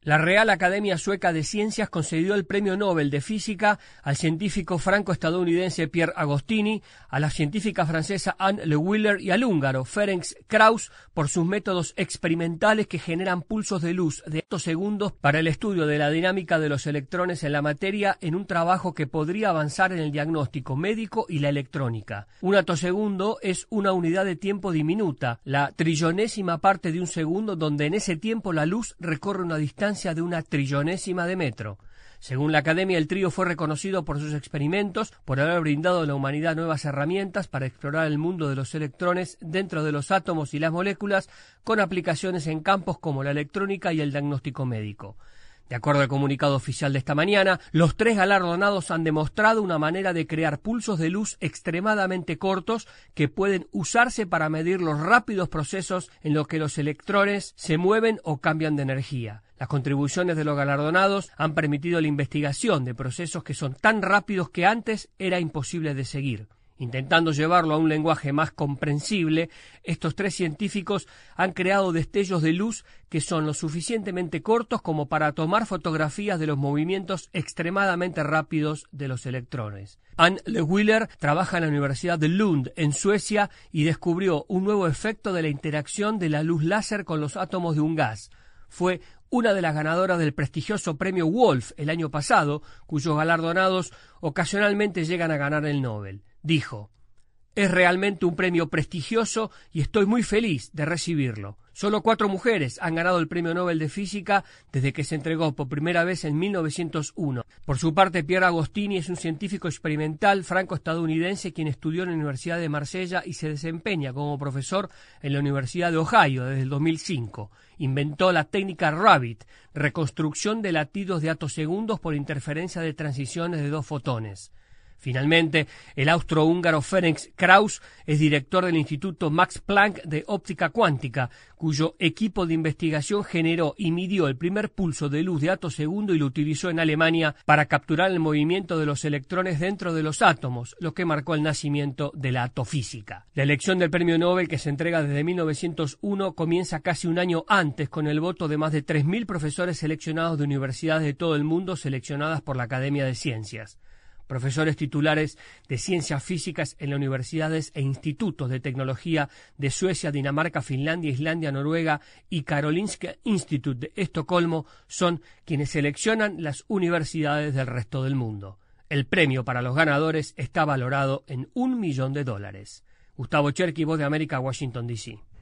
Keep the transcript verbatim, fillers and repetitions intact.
La Real Academia Sueca de Ciencias concedió el Premio Nobel de Física al científico franco-estadounidense Pierre Agostini, a la científica francesa Anne Le Wheeler y al húngaro Ferenc Krausz por sus métodos experimentales que generan pulsos de luz de segundos para el estudio de la dinámica de los electrones en la materia en un trabajo que podría avanzar en el diagnóstico médico y la electrónica. Un atosegundo es una unidad de tiempo diminuta, la trillonésima parte de un segundo, donde en ese tiempo la luz recorre una distancia de una trillonésima de metro. Según la Academia, el trío fue reconocido por sus experimentos, por haber brindado a la humanidad nuevas herramientas para explorar el mundo de los electrones dentro de los átomos y las moléculas, con aplicaciones en campos como la electrónica y el diagnóstico médico. De acuerdo al comunicado oficial de esta mañana, los tres galardonados han demostrado una manera de crear pulsos de luz extremadamente cortos que pueden usarse para medir los rápidos procesos en los que los electrones se mueven o cambian de energía. Las contribuciones de los galardonados han permitido la investigación de procesos que son tan rápidos que antes era imposible de seguir. Intentando llevarlo a un lenguaje más comprensible, estos tres científicos han creado destellos de luz que son lo suficientemente cortos como para tomar fotografías de los movimientos extremadamente rápidos de los electrones. Anne Le Wheeler trabaja en la Universidad de Lund, en Suecia, y descubrió un nuevo efecto de la interacción de la luz láser con los átomos de un gas. Fue una de las ganadoras del prestigioso premio Wolf el año pasado, cuyos galardonados ocasionalmente llegan a ganar el Nobel. Dijo: «Es realmente un premio prestigioso y estoy muy feliz de recibirlo. Solo cuatro mujeres han ganado el Premio Nobel de Física desde que se entregó por primera vez en mil novecientos uno. Por su parte, Pierre Agostini es un científico experimental franco-estadounidense quien estudió en la Universidad de Marsella y se desempeña como profesor en la Universidad de Ohio desde el dos mil cinco. Inventó la técnica Rabbit, reconstrucción de latidos de atosegundos por interferencia de transiciones de dos fotones. Finalmente, el austrohúngaro Ferenc Krausz es director del Instituto Max Planck de Óptica Cuántica, cuyo equipo de investigación generó y midió el primer pulso de luz de atosegundo y lo utilizó en Alemania para capturar el movimiento de los electrones dentro de los átomos, lo que marcó el nacimiento de la atofísica. La elección del Premio Nobel, que se entrega desde mil novecientos uno, comienza casi un año antes con el voto de más de tres mil profesores seleccionados de universidades de todo el mundo seleccionadas por la Academia de Ciencias. Profesores titulares de ciencias físicas en las universidades e institutos de tecnología de Suecia, Dinamarca, Finlandia, Islandia, Noruega y Karolinska Institute de Estocolmo son quienes seleccionan las universidades del resto del mundo. El premio para los ganadores está valorado en un millón de dólares. Gustavo Cherky, Voz de América, Washington, D C